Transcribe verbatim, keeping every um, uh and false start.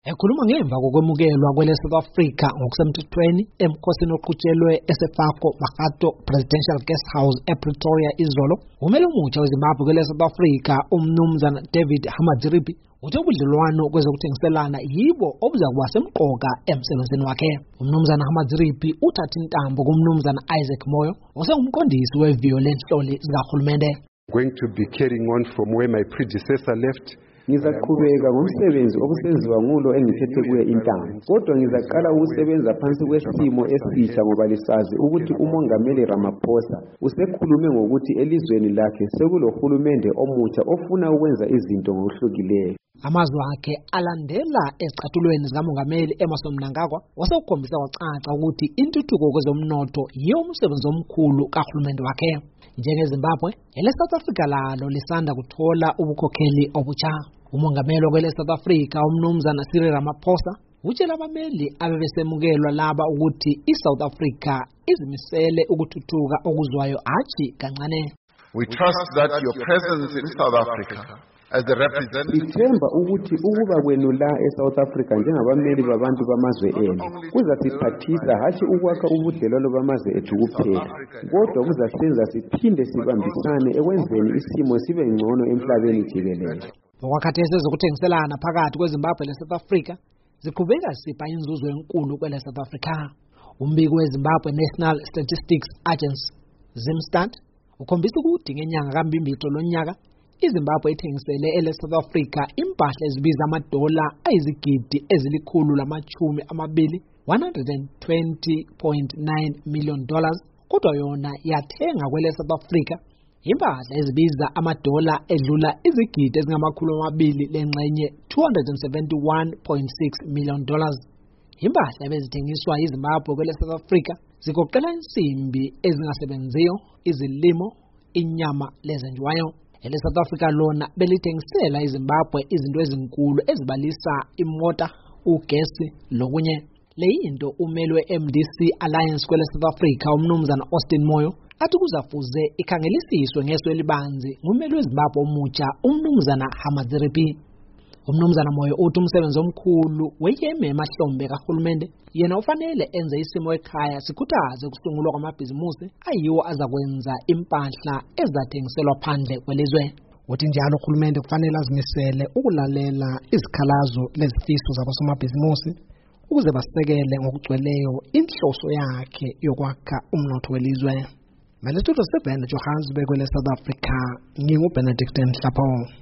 Ekhuluma ngemva kokwemukelwa kwele South Africa ngokusemthethweni emkhosini oqhutshelwe eseFako Makgatho Presidential Guest House ePretoria izolo, umele omutsha weZimbabwe kwele South Africa umnumzana David Hamadziripi uthe ubudlelwano kwezokuthengiselana yibo obuzakuba semqoka emsebenzini wakhe. Umnumzana Hamadziripi uthatha intambo kumnumzana Isaac Moyo osengumqondisi weviolence hloli zikahulumende. Going to be carrying on from where my predecessor left. Ngizaqhubeka ngomsebenzi okusenziwa ngulo engithethe kuye intamo, kodwa ngizaqala ukusebenza phansi kwesimo esitsha ngoba lisazi ukuthi umongameli Ramaphosa usekhulume ngokuthi elizweni lakhe sekulohulumende omutsha ofuna ukwenza izinto ngokuhlukileyo. Amazwi akhe alandela ezicathulweni zikamongameli Emmerson Mnangagwa wasekukhombisa kwacaca ukuthi intuthuko kwezomnotho yiyo umsebenzi omkhulu kahulumende wakhe. NjengeZimbabwe, ele South Africa lalo lisanda kuthola ubukhokheli obutsha. Umongameli wele South Africa umnumzana Cyril Ramaphosa utshela abameli abebesemukelwa laba ukuthi iSouth Africa izimisele ukuthuthuka okuzwayo athi kancane. We trust that your presence in South Africa as the representative Ithemba ukuthi ukuba kwenu la eSouth Africa njengabameli babantu bamazwe enu kuzasiphathisa hathi ukwakha ubudlelwano bamazwe ethu kuphela, kodwa kuzasenza siphinde sibambisane ekwenzeni isimo sibe ngcono emhlabeni jikelele. Okwakhathesi ezokuthengiselana phakathi kweZimbabwe leSouth Africa ziqhubeka zisipha inzuzo enkulu kwele South Africa. Umbiko weZimbabwe National Statistics Agency ZimStat ukhombisa ukuthi ngenyanga kaMbimbitho lonyaka iZimbabwe ithengisele ele South Africa impahla ezibiza amadola ayizigidi ezilikhulu lamachumi amabili one hundred twenty point nine million dollars, kodwa yona yathenga kwele South Africa impahla ezibiza amadola edlula izigidi ezingamakhulu amabili lengxenye two hundred seventy-one point six million dollars. Impahla ebezithengiswa yiZimbabwe kwele South Africa zigoqela insimbi ezingasebenziyo, izilimo, inyama lezenjwayo. Ele South Africa lona belithengisela iZimbabwe izinto ezinkulu ezibalisa imota, ugesi lokunye. Leyinto umeli we-M D C Alliance kwele South Africa umnumzana Austin Moyo athi kuzafuze ikhangelisiswe ngeso elibanzi ngumeli weZimbabwe omutsha umnumzana Hamadziripi. Umnumzana Moyo uthi umsebenzi omkhulu weyeme emahlombe kahulumende yena ufanele enze isimo ekhaya sikhuthaze kusungulwa kwamabhizimusi ayiwo azakwenza impahla ezathengiselwa phandle kwelizwe. Uthi njalo uhulumende kufanele azimisele ukulalela izikhalazo lezifiso zabosomabhizimusi ukuze basekele ngokugcweleyo inhloso yakhe yokwakha umnotho welizwe. Mele tuto seBene Johannesburg kwele South Africa, nginguBenedict Nhlapo.